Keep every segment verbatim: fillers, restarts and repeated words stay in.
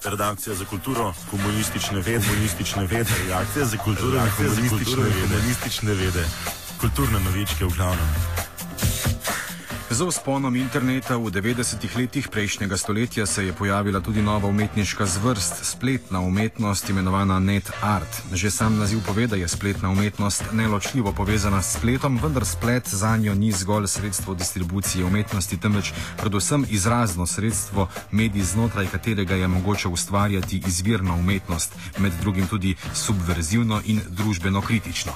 Redakcija za kulturo, komunistične vede, komunistične vede, redakcija za kulturo, komunistične vede, komunistične vede, kulturne novičke v glavnem. Z vzponom interneta v devetdesetih letih prejšnjega stoletja se je pojavila tudi nova umetniška zvrst, spletna umetnost imenovana net art. Že sam naziv pove, da je spletna umetnost neločljivo povezana s spletom, vendar splet zanjo ni zgolj sredstvo distribucije umetnosti, temveč predvsem izrazno sredstvo, medij znotraj katerega je mogoče ustvarjati izvirno umetnost, med drugim tudi subverzivno in družbeno kritično.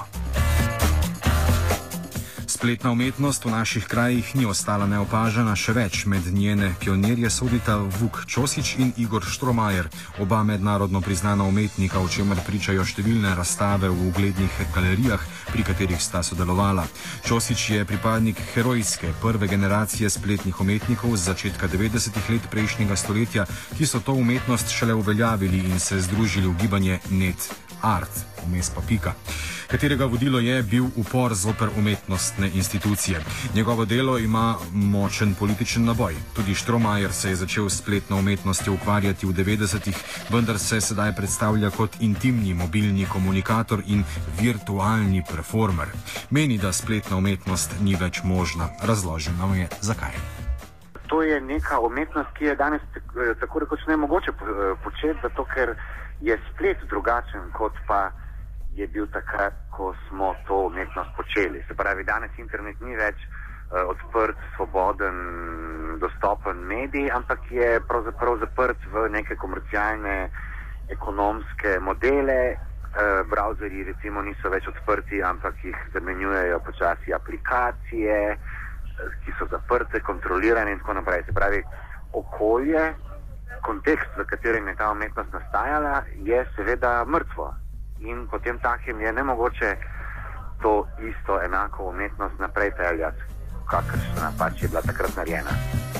Spletna umetnost v naših krajih ni ostala neopažena, še več, med njene pionirje sodita Vuk Čosić in Igor Štromajer, oba mednarodno priznana umetnika, o čemer pričajo številne razstave v uglednih galerijah, pri katerih sta sodelovala. Čosić je pripadnik herojske prve generacije spletnih umetnikov z začetka devetdesetih let prejšnjega stoletja, ki so to umetnost šele uveljavili in se združili v gibanje net art, vmes pa pika, katerega vodilo je bil upor zoper umetnostne institucije. Njegovo delo ima močen političen naboj. Tudi Štromajer se je začel s spletno umetnostjo ukvarjati v devetdesetih, vendar se sedaj predstavlja kot intimni mobilni komunikator in virtualni performer. Meni, da spletna umetnost ni več možna. Razložil nam je, zakaj. To je neka umetnost, ki je danes tako rekoč nemogoče početi, zato ker je splet drugačen, kot pa je bil takrat, ko smo to umetnost počeli. Se pravi, danes internet ni več uh, odprt, svoboden, dostopen medij, ampak je pravzaprav zaprt v neke komercialne, ekonomske modele. Uh, browserji recimo niso več odprti, ampak jih zamenjujejo počasi aplikacije, uh, ki so zaprte, kontrolirane in tako naprej. Se pravi, okolje, kontekst, v katerem je ta umetnost nastajala, je seveda mrtvo. In potem takem je nemogoče to isto enako umetnost naprej peljati, kakršna pač je bila takrat narejena.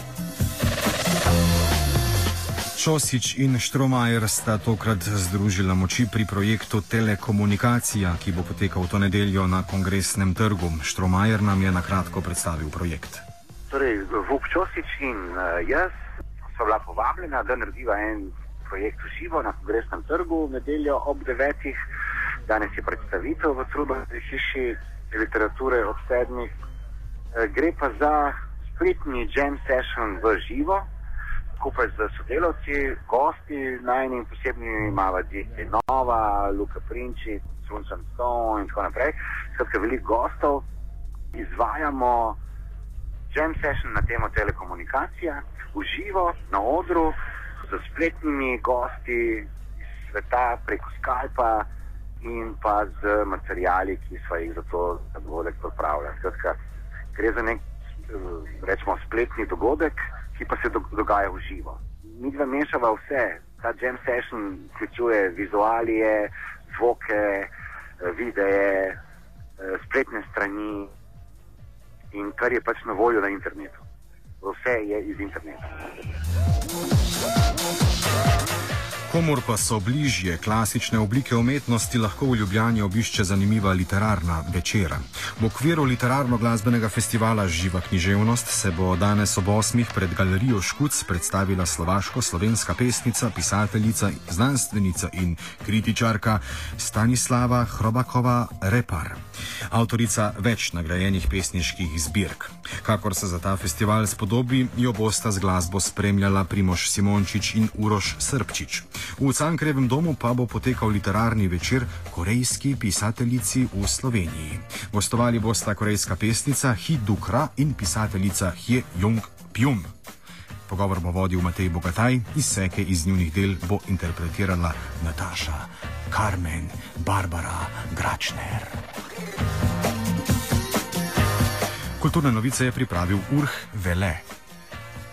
Čosić in Štromajer sta tokrat združila moči pri projektu Telekomunikacija, ki bo potekal to nedeljo na Kongresnem trgu. Štromajer nam je na kratko predstavil projekt. Torej, Vuk Čosić in uh, jaz so bila povabljena, da narediva en projekt v živo na Kongresnem trgu v nedeljo ob devetih. Danes je predstavitev v Trubarjevi hiši literature ob sedmih. E, gre pa za spletni jam session v živo, skupaj z sodelavci, gosti, najnim posebnimi Mava Djeti Nova, Luka Prinčič, Sunčan Stone in tako naprej. Skratka, veliko gostov. Izvajamo jam session na temo telekomunikacija v živo, na odru, z spletnimi gosti iz sveta preko Skypa in pa z materiali, ki so jih za to dogodek pripravljali. Skratka, gre za nek, rečemo, spletni dogodek, ki pa se dogaja v živo. Midva mešava vse. Ta jam session vključuje vizualije, zvoke, videe, spletne strani in kar je pač na voljo na internetu. Vse je iz interneta. Komur pa so bližje klasične oblike umetnosti, lahko v Ljubljani obišče zanimiva literarna večera. V okviru literarno-glasbenega festivala Živa književnost se bo danes ob osmih pred galerijo Škuc predstavila slovaško-slovenska pesnica, pisateljica, znanstvenica in kritičarka Stanislava Hrobakova Repar, avtorica več nagrajenih pesniških zbirk. Kakor se za ta festival spodobi, jo bosta z glasbo spremljala Primož Simončič in Uroš Srpčič. V Cankarjevem domu pa bo potekal literarni večer korejski pisateljici v Sloveniji. Gostovali bosta korejska pesnica Hi Dukra in pisateljica Hye Jung Pyum. Pogovor bo vodil Matej Bogataj, izseke iz njunih del bo interpretirala Nataša Carmen Barbara Gračner. Kulturne novice je pripravil Urh Vele.